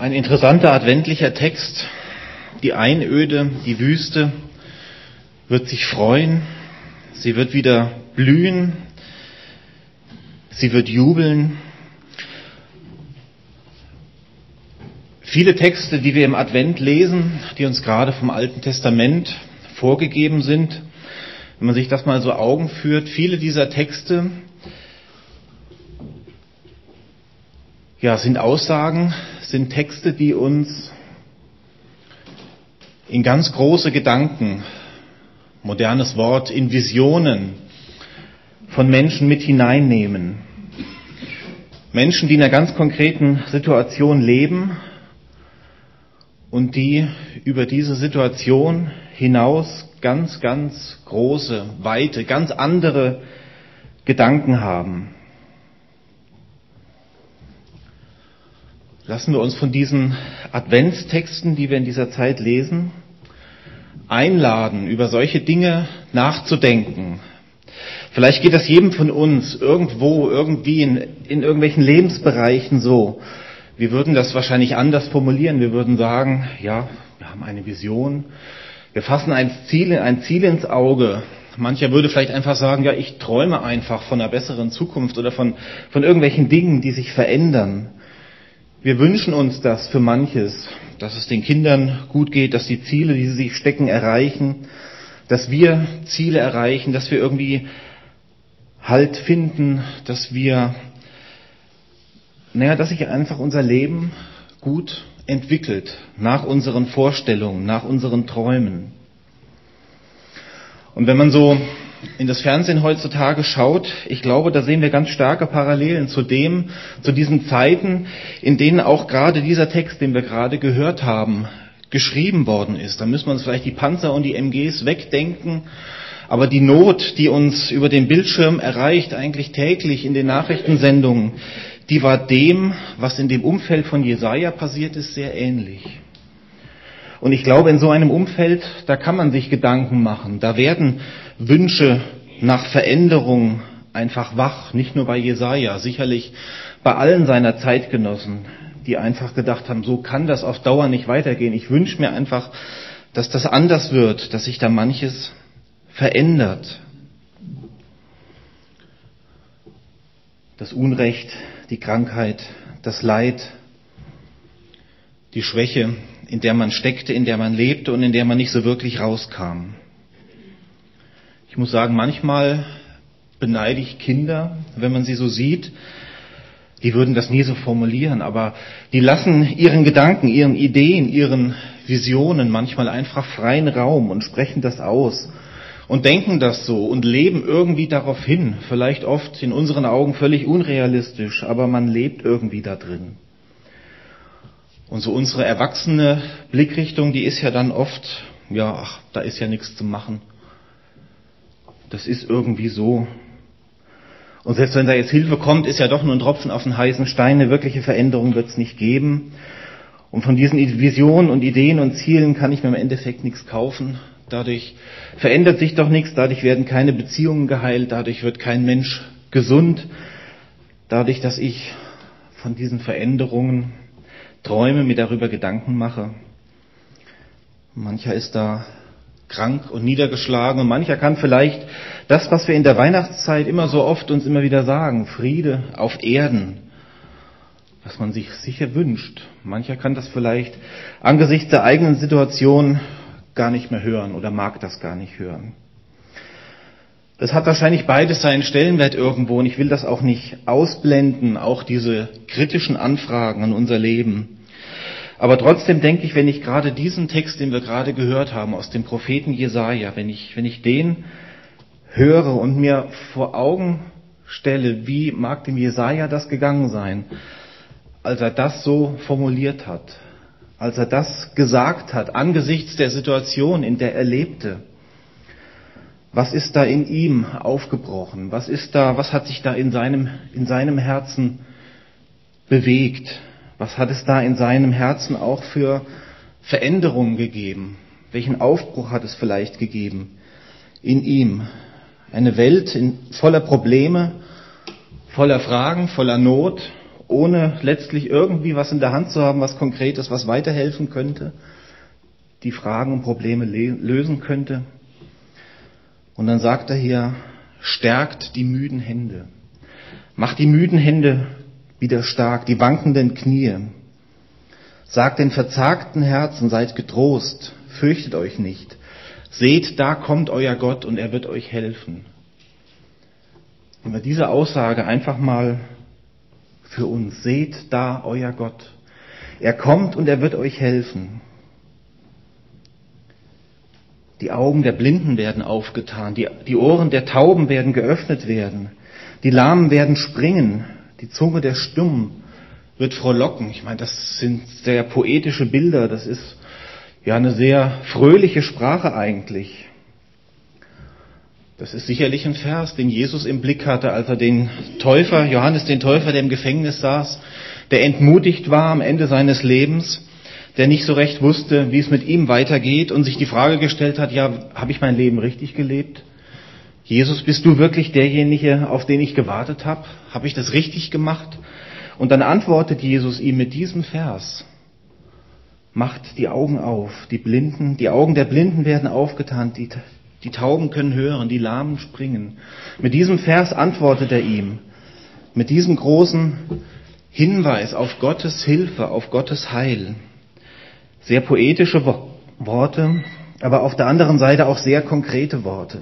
Ein interessanter adventlicher Text. Die Einöde, die Wüste wird sich freuen. Sie wird wieder blühen. Sie wird jubeln. Viele Texte, die wir im Advent lesen, die uns gerade vom Alten Testament vorgegeben sind, wenn man sich das mal so Augen führt, viele dieser Texte sind Aussagen, sind Texte, die uns in ganz große Gedanken, modernes Wort, in Visionen von Menschen mit hineinnehmen. Menschen, die in einer ganz konkreten Situation leben und die über diese Situation hinaus ganz, ganz große, weite, ganz andere Gedanken haben. Lassen wir uns von diesen Adventstexten, die wir in dieser Zeit lesen, einladen, über solche Dinge nachzudenken. Vielleicht geht das jedem von uns irgendwo, irgendwie in irgendwelchen Lebensbereichen so. Wir würden das wahrscheinlich anders formulieren. Wir würden sagen, ja, wir haben eine Vision. Wir fassen ein Ziel ins Auge. Mancher würde vielleicht einfach sagen, ja, ich träume einfach von einer besseren Zukunft oder von irgendwelchen Dingen, die sich verändern. Wir wünschen uns das für manches, dass es den Kindern gut geht, dass die Ziele, die sie sich stecken, erreichen, dass wir Ziele erreichen, dass wir irgendwie Halt finden, dass sich einfach unser Leben gut entwickelt, nach unseren Vorstellungen, nach unseren Träumen. Und wenn man so in das Fernsehen heutzutage schaut, ich glaube, da sehen wir ganz starke Parallelen zu diesen Zeiten, in denen auch gerade dieser Text, den wir gerade gehört haben, geschrieben worden ist. Da müssen wir uns vielleicht die Panzer und die MGs wegdenken, aber die Not, die uns über den Bildschirm erreicht, eigentlich täglich in den Nachrichtensendungen, die war dem, was in dem Umfeld von Jesaja passiert ist, sehr ähnlich. Und ich glaube, in so einem Umfeld, da kann man sich Gedanken machen. Da werden Wünsche nach Veränderung einfach wach. Nicht nur bei Jesaja, sicherlich bei allen seiner Zeitgenossen, die einfach gedacht haben, so kann das auf Dauer nicht weitergehen. Ich wünsche mir einfach, dass das anders wird, dass sich da manches verändert. Das Unrecht, die Krankheit, das Leid, die Schwäche, in der man steckte, in der man lebte und in der man nicht so wirklich rauskam. Ich muss sagen, manchmal beneide ich Kinder, wenn man sie so sieht. Die würden das nie so formulieren, aber die lassen ihren Gedanken, ihren Ideen, ihren Visionen manchmal einfach freien Raum und sprechen das aus und denken das so und leben irgendwie darauf hin. Vielleicht oft in unseren Augen völlig unrealistisch, aber man lebt irgendwie da drin. Und so unsere erwachsene Blickrichtung, die ist ja dann oft, da ist ja nichts zu machen. Das ist irgendwie so. Und selbst wenn da jetzt Hilfe kommt, ist ja doch nur ein Tropfen auf den heißen Stein. Eine wirkliche Veränderung wird es nicht geben. Und von diesen Visionen und Ideen und Zielen kann ich mir im Endeffekt nichts kaufen. Dadurch verändert sich doch nichts. Dadurch werden keine Beziehungen geheilt. Dadurch wird kein Mensch gesund. Dadurch, dass ich von diesen Veränderungen träume, mir darüber Gedanken mache. Mancher ist da krank und niedergeschlagen und mancher kann vielleicht das, was wir in der Weihnachtszeit immer so oft uns immer wieder sagen, Friede auf Erden, was man sich sicher wünscht. Mancher kann das vielleicht angesichts der eigenen Situation gar nicht mehr hören oder mag das gar nicht hören. Das hat wahrscheinlich beides seinen Stellenwert irgendwo und ich will das auch nicht ausblenden, auch diese kritischen Anfragen an unser Leben. Aber trotzdem denke ich, wenn ich gerade diesen Text, den wir gerade gehört haben, aus dem Propheten Jesaja, wenn ich den höre und mir vor Augen stelle, wie mag dem Jesaja das gegangen sein, als er das so formuliert hat, als er das gesagt hat, angesichts der Situation, in der er lebte. Was ist da in ihm aufgebrochen? Was hat sich da in seinem Herzen bewegt? Was hat es da in seinem Herzen auch für Veränderungen gegeben? Welchen Aufbruch hat es vielleicht gegeben in ihm? Eine Welt voller Probleme, voller Fragen, voller Not ohne letztlich irgendwie was in der Hand zu haben, was Konkretes, was weiterhelfen könnte, die Fragen und Probleme lösen könnte. Und dann sagt er hier, stärkt die müden Hände. Macht die müden Hände wieder stark, die wankenden Knie. Sagt den verzagten Herzen, seid getrost, fürchtet euch nicht. Seht, da kommt euer Gott und er wird euch helfen. Nehmen wir diese Aussage einfach mal für uns. Seht, da euer Gott. Er kommt und er wird euch helfen. Die Augen der Blinden werden aufgetan, die Ohren der Tauben werden geöffnet werden, die Lahmen werden springen, die Zunge der Stummen wird frohlocken. Ich meine, das sind sehr poetische Bilder, das ist ja eine sehr fröhliche Sprache eigentlich. Das ist sicherlich ein Vers, den Jesus im Blick hatte, als er den Täufer, Johannes den Täufer, der im Gefängnis saß, der entmutigt war am Ende seines Lebens, der nicht so recht wusste, wie es mit ihm weitergeht und sich die Frage gestellt hat, ja, habe ich mein Leben richtig gelebt? Jesus, bist du wirklich derjenige, auf den ich gewartet habe? Habe ich das richtig gemacht? Und dann antwortet Jesus ihm mit diesem Vers, macht die Augen auf, die Augen der Blinden werden aufgetan, die Tauben können hören, die Lahmen springen. Mit diesem Vers antwortet er ihm, mit diesem großen Hinweis auf Gottes Hilfe, auf Gottes Heil. Sehr poetische Worte, aber auf der anderen Seite auch sehr konkrete Worte.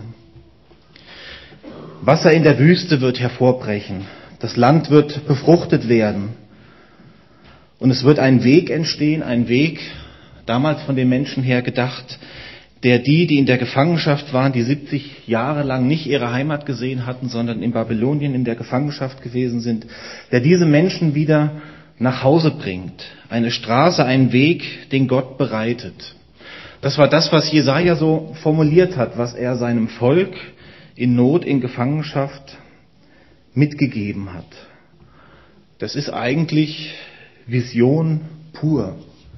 Wasser in der Wüste wird hervorbrechen, das Land wird befruchtet werden und es wird ein Weg entstehen, ein Weg, damals von den Menschen her gedacht, der die in der Gefangenschaft waren, die 70 Jahre lang nicht ihre Heimat gesehen hatten, sondern in Babylonien in der Gefangenschaft gewesen sind, der diese Menschen wieder nach Hause bringt. Eine Straße, einen Weg, den Gott bereitet. Das war das, was Jesaja so formuliert hat, was er seinem Volk in Not, in Gefangenschaft mitgegeben hat. Das ist eigentlich Vision pur.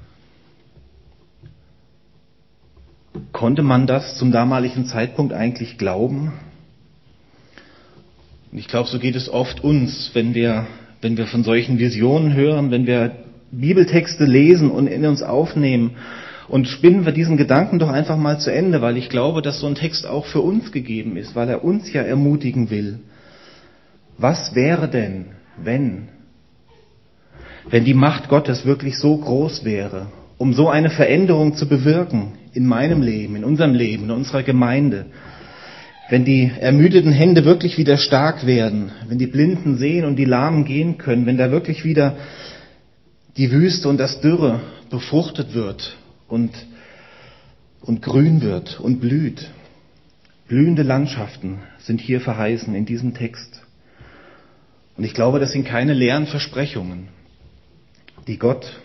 Konnte man das zum damaligen Zeitpunkt eigentlich glauben? Und ich glaube, so geht es oft uns, wenn wir von solchen Visionen hören, wenn wir Bibeltexte lesen und in uns aufnehmen. Und spinnen wir diesen Gedanken doch einfach mal zu Ende, weil ich glaube, dass so ein Text auch für uns gegeben ist, weil er uns ja ermutigen will. Was wäre denn, wenn die Macht Gottes wirklich so groß wäre, um so eine Veränderung zu bewirken in meinem Leben, in unserem Leben, in unserer Gemeinde? Wenn die ermüdeten Hände wirklich wieder stark werden, wenn die Blinden sehen und die Lahmen gehen können, wenn da wirklich wieder die Wüste und das Dürre befruchtet wird und grün wird und blüht. Blühende Landschaften sind hier verheißen in diesem Text. Und ich glaube, das sind keine leeren Versprechungen, die Gott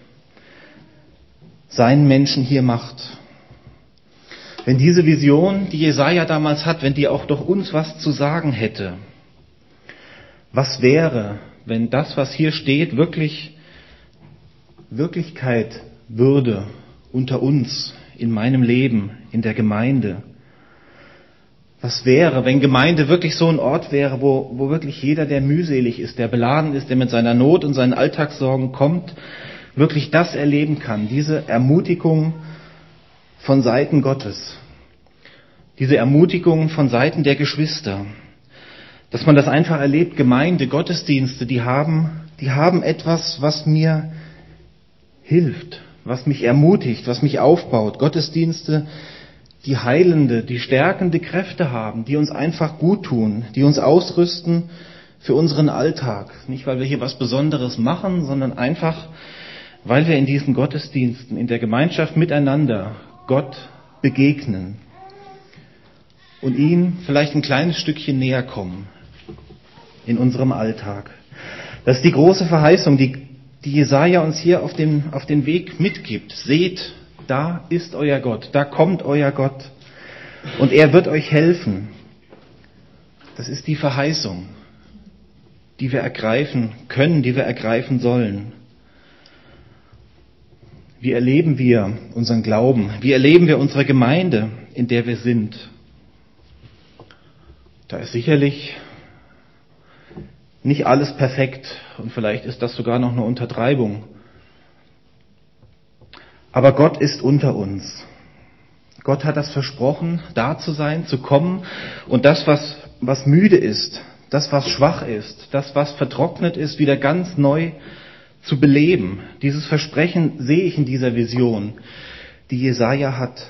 seinen Menschen hier macht. Wenn diese Vision, die Jesaja damals hat, wenn die auch doch uns was zu sagen hätte, was wäre, wenn das, was hier steht, wirklich Wirklichkeit würde unter uns, in meinem Leben, in der Gemeinde? Was wäre, wenn Gemeinde wirklich so ein Ort wäre, wo wirklich jeder, der mühselig ist, der beladen ist, der mit seiner Not und seinen Alltagssorgen kommt, wirklich das erleben kann, diese Ermutigung von Seiten Gottes, diese Ermutigung von Seiten der Geschwister, dass man das einfach erlebt, Gemeinde, Gottesdienste, die haben etwas, was mir hilft, was mich ermutigt, was mich aufbaut. Gottesdienste, die heilende, die stärkende Kräfte haben, die uns einfach gut tun, die uns ausrüsten für unseren Alltag. Nicht, weil wir hier was Besonderes machen, sondern einfach, weil wir in diesen Gottesdiensten, in der Gemeinschaft miteinander Gott begegnen und ihm vielleicht ein kleines Stückchen näher kommen in unserem Alltag. Das ist die große Verheißung, die Jesaja uns hier auf den Weg mitgibt. Seht, da ist euer Gott, da kommt euer Gott und er wird euch helfen. Das ist die Verheißung, die wir ergreifen können, die wir ergreifen sollen. Wie erleben wir unseren Glauben? Wie erleben wir unsere Gemeinde, in der wir sind? Da ist sicherlich nicht alles perfekt und vielleicht ist das sogar noch eine Untertreibung. Aber Gott ist unter uns. Gott hat das versprochen, da zu sein, zu kommen und das, was müde ist, das, was schwach ist, das, was vertrocknet ist, wieder ganz neu zu beleben. Dieses Versprechen sehe ich in dieser Vision, die Jesaja hat.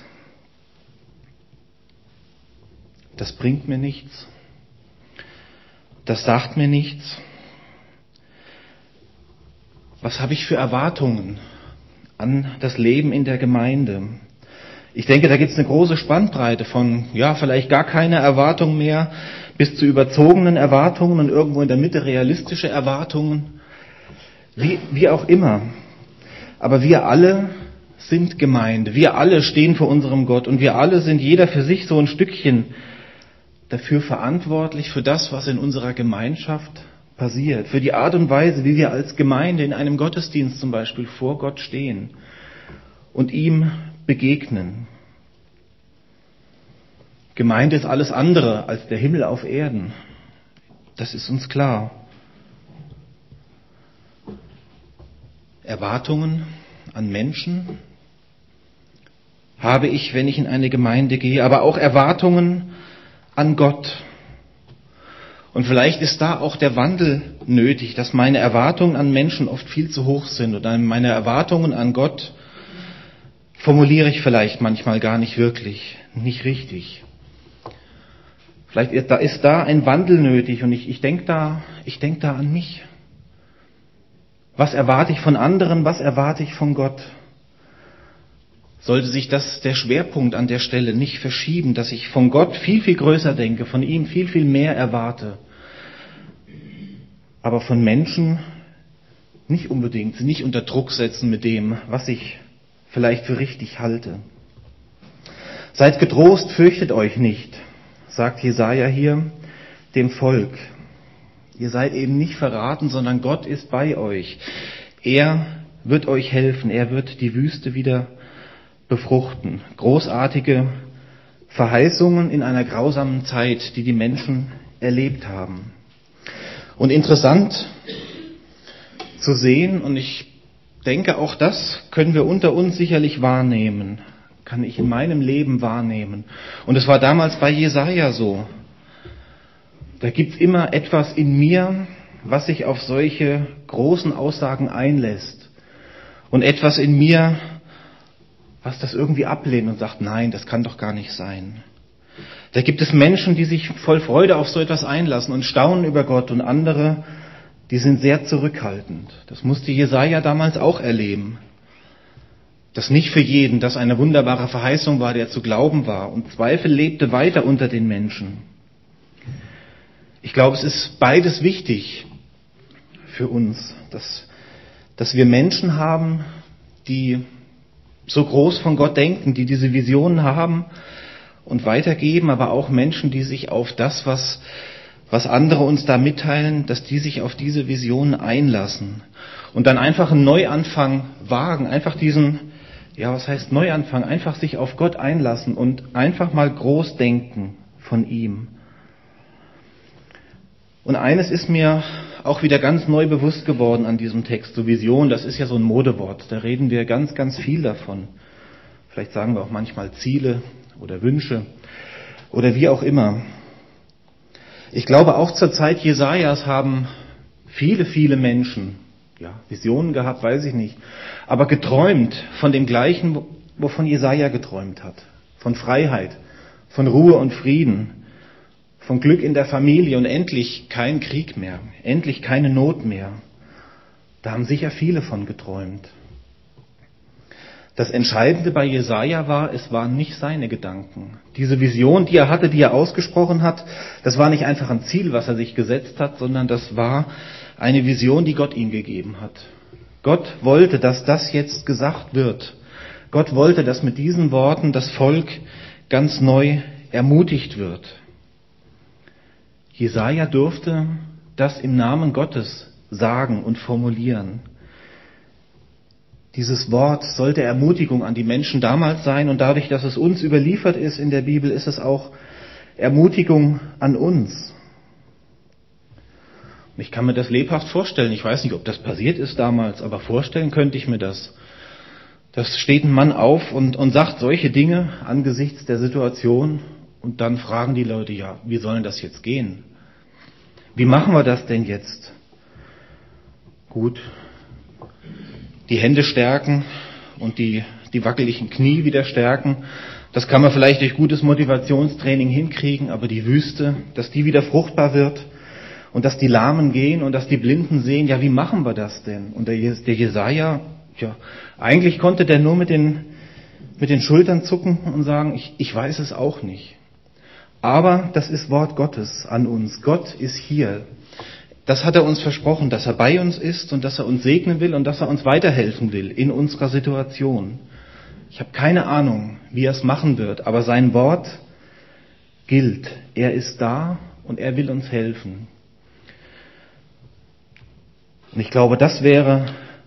Das bringt mir nichts. Das sagt mir nichts. Was habe ich für Erwartungen an das Leben in der Gemeinde? Ich denke, da gibt es eine große Spannbreite von, vielleicht gar keine Erwartung mehr, bis zu überzogenen Erwartungen und irgendwo in der Mitte realistische Erwartungen. Wie auch immer. Aber wir alle sind Gemeinde. Wir alle stehen vor unserem Gott und wir alle sind jeder für sich so ein Stückchen dafür verantwortlich für das, was in unserer Gemeinschaft passiert. Für die Art und Weise, wie wir als Gemeinde in einem Gottesdienst zum Beispiel vor Gott stehen und ihm begegnen. Gemeinde ist alles andere als der Himmel auf Erden. Das ist uns klar. Erwartungen an Menschen habe ich, wenn ich in eine Gemeinde gehe, aber auch Erwartungen an Gott. Und vielleicht ist da auch der Wandel nötig, dass meine Erwartungen an Menschen oft viel zu hoch sind und meine Erwartungen an Gott formuliere ich vielleicht manchmal gar nicht wirklich, nicht richtig. Vielleicht ist da ein Wandel nötig und ich denke da an mich. Was erwarte ich von anderen? Was erwarte ich von Gott? Sollte sich der Schwerpunkt an der Stelle nicht verschieben, dass ich von Gott viel, viel größer denke, von ihm viel, viel mehr erwarte, aber von Menschen nicht unbedingt, sie nicht unter Druck setzen mit dem, was ich vielleicht für richtig halte. Seid getrost, fürchtet euch nicht, sagt Jesaja hier dem Volk. Ihr seid eben nicht verraten, sondern Gott ist bei euch. Er wird euch helfen, er wird die Wüste wieder befruchten. Großartige Verheißungen in einer grausamen Zeit, die die Menschen erlebt haben. Und interessant zu sehen, und ich denke, auch das können wir unter uns sicherlich wahrnehmen, kann ich in meinem Leben wahrnehmen. Und es war damals bei Jesaja so. Da gibt's immer etwas in mir, was sich auf solche großen Aussagen einlässt. Und etwas in mir, was das irgendwie ablehnt und sagt, nein, das kann doch gar nicht sein. Da gibt es Menschen, die sich voll Freude auf so etwas einlassen und staunen über Gott und andere, die sind sehr zurückhaltend. Das musste Jesaja damals auch erleben. Dass nicht für jeden das eine wunderbare Verheißung war, der zu glauben war. Und Zweifel lebte weiter unter den Menschen. Ich glaube, es ist beides wichtig für uns, dass wir Menschen haben, die so groß von Gott denken, die diese Visionen haben und weitergeben, aber auch Menschen, die sich auf das, was andere uns da mitteilen, dass die sich auf diese Visionen einlassen und dann einfach einen Neuanfang wagen, einfach was heißt Neuanfang, einfach sich auf Gott einlassen und einfach mal groß denken von ihm. Und eines ist mir auch wieder ganz neu bewusst geworden an diesem Text. So Vision, das ist ja so ein Modewort. Da reden wir ganz, ganz viel davon. Vielleicht sagen wir auch manchmal Ziele oder Wünsche oder wie auch immer. Ich glaube, auch zur Zeit Jesajas haben viele, viele Menschen, Visionen gehabt, weiß ich nicht, aber geträumt von dem Gleichen, wovon Jesaja geträumt hat. Von Freiheit, von Ruhe und Frieden. Von Glück in der Familie und endlich kein Krieg mehr, endlich keine Not mehr. Da haben sicher viele von geträumt. Das Entscheidende bei Jesaja war, es waren nicht seine Gedanken. Diese Vision, die er hatte, die er ausgesprochen hat, das war nicht einfach ein Ziel, was er sich gesetzt hat, sondern das war eine Vision, die Gott ihm gegeben hat. Gott wollte, dass das jetzt gesagt wird. Gott wollte, dass mit diesen Worten das Volk ganz neu ermutigt wird. Jesaja durfte das im Namen Gottes sagen und formulieren. Dieses Wort sollte Ermutigung an die Menschen damals sein und dadurch, dass es uns überliefert ist in der Bibel, ist es auch Ermutigung an uns. Ich kann mir das lebhaft vorstellen. Ich weiß nicht, ob das passiert ist damals, aber vorstellen könnte ich mir das. Da steht ein Mann auf und sagt solche Dinge angesichts der Situation und dann fragen die Leute, ja, wie soll denn das jetzt gehen? Wie machen wir das denn jetzt? Gut, die Hände stärken und die wackeligen Knie wieder stärken, das kann man vielleicht durch gutes Motivationstraining hinkriegen, aber die Wüste, dass die wieder fruchtbar wird und dass die Lahmen gehen und dass die Blinden sehen, ja, wie machen wir das denn? Und der Jesaja, ja, eigentlich konnte der nur mit den Schultern zucken und sagen, ich weiß es auch nicht. Aber das ist Wort Gottes an uns. Gott ist hier. Das hat er uns versprochen, dass er bei uns ist und dass er uns segnen will und dass er uns weiterhelfen will in unserer Situation. Ich habe keine Ahnung, wie er es machen wird, aber sein Wort gilt. Er ist da und er will uns helfen. Und ich glaube, das wäre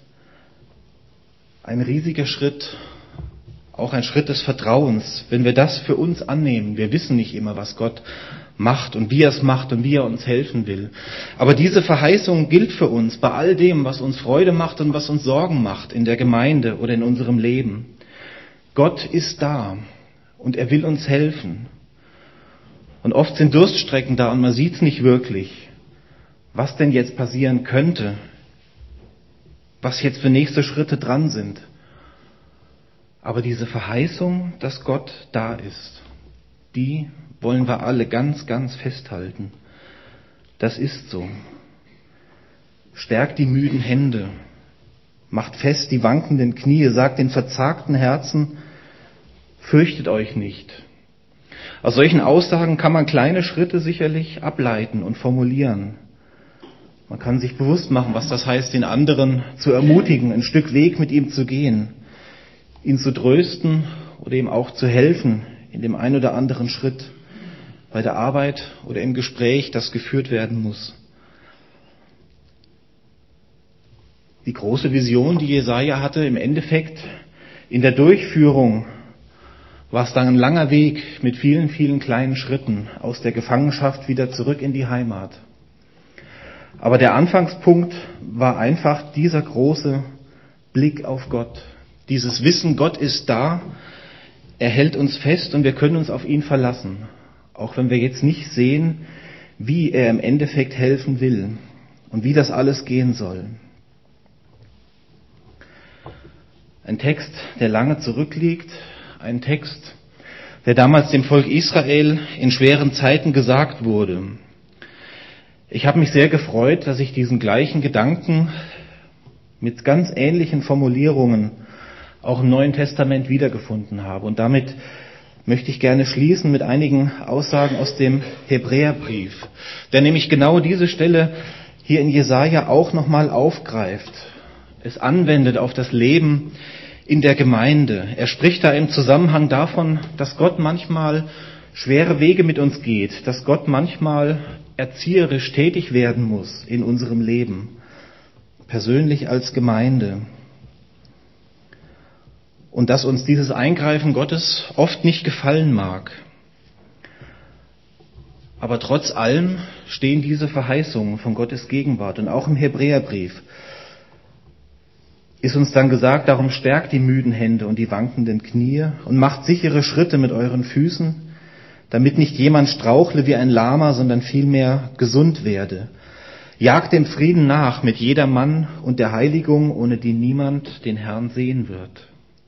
ein riesiger Schritt, auch ein Schritt des Vertrauens, wenn wir das für uns annehmen. Wir wissen nicht immer, was Gott macht und wie er es macht und wie er uns helfen will. Aber diese Verheißung gilt für uns bei all dem, was uns Freude macht und was uns Sorgen macht in der Gemeinde oder in unserem Leben. Gott ist da und er will uns helfen. Und oft sind Durststrecken da und man sieht es nicht wirklich, was denn jetzt passieren könnte, was jetzt für nächste Schritte dran sind. Aber diese Verheißung, dass Gott da ist, die wollen wir alle ganz, ganz festhalten. Das ist so. Stärkt die müden Hände, macht fest die wankenden Knie, sagt den verzagten Herzen, fürchtet euch nicht. Aus solchen Aussagen kann man kleine Schritte sicherlich ableiten und formulieren. Man kann sich bewusst machen, was das heißt, den anderen zu ermutigen, ein Stück Weg mit ihm zu gehen, ihn zu trösten oder ihm auch zu helfen in dem einen oder anderen Schritt bei der Arbeit oder im Gespräch, das geführt werden muss. Die große Vision, die Jesaja hatte, im Endeffekt in der Durchführung war es dann ein langer Weg mit vielen, vielen kleinen Schritten aus der Gefangenschaft wieder zurück in die Heimat. Aber der Anfangspunkt war einfach dieser große Blick auf Gott. Dieses Wissen, Gott ist da, er hält uns fest und wir können uns auf ihn verlassen. Auch wenn wir jetzt nicht sehen, wie er im Endeffekt helfen will und wie das alles gehen soll. Ein Text, der lange zurückliegt, ein Text, der damals dem Volk Israel in schweren Zeiten gesagt wurde. Ich habe mich sehr gefreut, dass ich diesen gleichen Gedanken mit ganz ähnlichen Formulierungen auch im Neuen Testament wiedergefunden habe. Und damit möchte ich gerne schließen mit einigen Aussagen aus dem Hebräerbrief, der nämlich genau diese Stelle hier in Jesaja auch nochmal aufgreift, es anwendet auf das Leben in der Gemeinde. Er spricht da im Zusammenhang davon, dass Gott manchmal schwere Wege mit uns geht, dass Gott manchmal erzieherisch tätig werden muss in unserem Leben, persönlich als Gemeinde. Und dass uns dieses Eingreifen Gottes oft nicht gefallen mag. Aber trotz allem stehen diese Verheißungen von Gottes Gegenwart. Und auch im Hebräerbrief ist uns dann gesagt, darum stärkt die müden Hände und die wankenden Knie und macht sichere Schritte mit euren Füßen, damit nicht jemand strauchle wie ein Lahmer, sondern vielmehr gesund werde. Jagt dem Frieden nach mit jedermann und der Heiligung, ohne die niemand den Herrn sehen wird.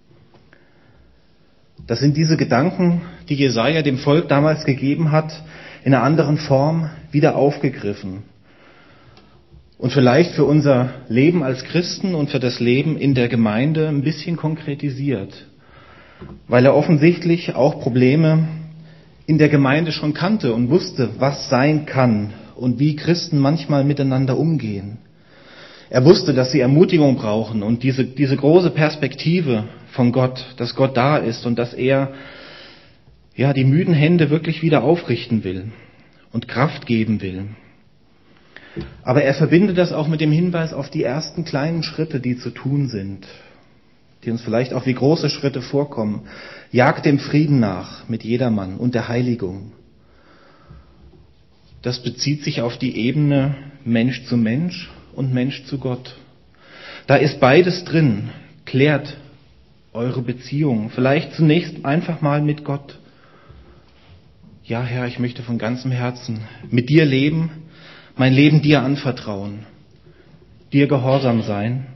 Das sind diese Gedanken, die Jesaja dem Volk damals gegeben hat, in einer anderen Form wieder aufgegriffen. Und vielleicht für unser Leben als Christen und für das Leben in der Gemeinde ein bisschen konkretisiert. Weil er offensichtlich auch Probleme in der Gemeinde schon kannte und wusste, was sein kann und wie Christen manchmal miteinander umgehen. Er wusste, dass sie Ermutigung brauchen und diese große Perspektive von Gott, dass Gott da ist und dass er die müden Hände wirklich wieder aufrichten will und Kraft geben will. Aber er verbindet das auch mit dem Hinweis auf die ersten kleinen Schritte, die zu tun sind, die uns vielleicht auch wie große Schritte vorkommen. Jagt dem Frieden nach mit jedermann und der Heiligung. Das bezieht sich auf die Ebene Mensch zu Mensch und Mensch zu Gott. Da ist beides drin. Klärt eure Beziehung. Vielleicht zunächst einfach mal mit Gott. Ja, Herr, ich möchte von ganzem Herzen mit dir leben, mein Leben dir anvertrauen, dir gehorsam sein.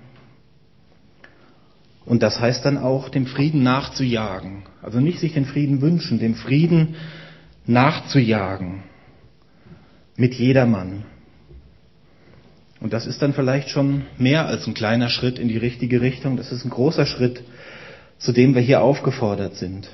Und das heißt dann auch, dem Frieden nachzujagen. Also nicht sich den Frieden wünschen, dem Frieden nachzujagen. Mit jedermann. Und das ist dann vielleicht schon mehr als ein kleiner Schritt in die richtige Richtung. Das ist ein großer Schritt, zu dem wir hier aufgefordert sind.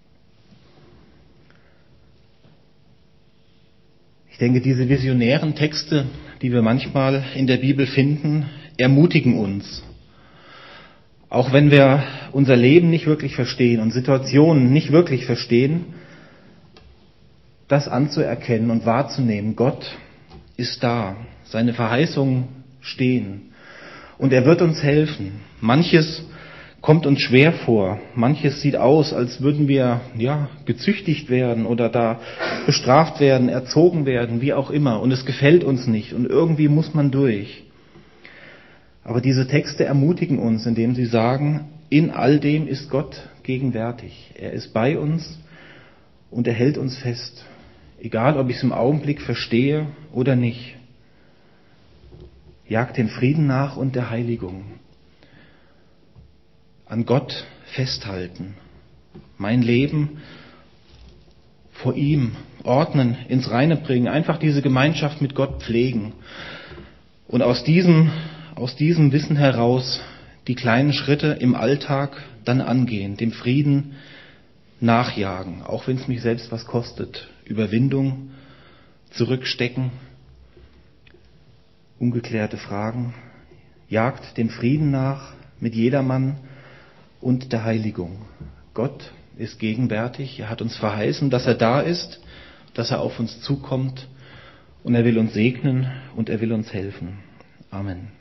Ich denke, diese visionären Texte, die wir manchmal in der Bibel finden, ermutigen uns. Auch wenn wir unser Leben nicht wirklich verstehen und Situationen nicht wirklich verstehen, das anzuerkennen und wahrzunehmen. Gott ist da. Seine Verheißungen stehen. Und er wird uns helfen. Manches kommt uns schwer vor. Manches sieht aus, als würden wir gezüchtigt werden oder da bestraft werden, erzogen werden, wie auch immer. Und es gefällt uns nicht. Und irgendwie muss man durch. Aber diese Texte ermutigen uns, indem sie sagen, in all dem ist Gott gegenwärtig. Er ist bei uns und er hält uns fest. Egal, ob ich es im Augenblick verstehe oder nicht. Jagt den Frieden nach und der Heiligung. An Gott festhalten. Mein Leben vor ihm ordnen, ins Reine bringen. Einfach diese Gemeinschaft mit Gott pflegen. Und aus diesem Wissen heraus die kleinen Schritte im Alltag dann angehen. Dem Frieden nachjagen. Auch wenn es mich selbst was kostet. Überwindung, zurückstecken. Ungeklärte Fragen, jagt dem Frieden nach mit jedermann und der Heiligung. Gott ist gegenwärtig, er hat uns verheißen, dass er da ist, dass er auf uns zukommt und er will uns segnen und er will uns helfen. Amen.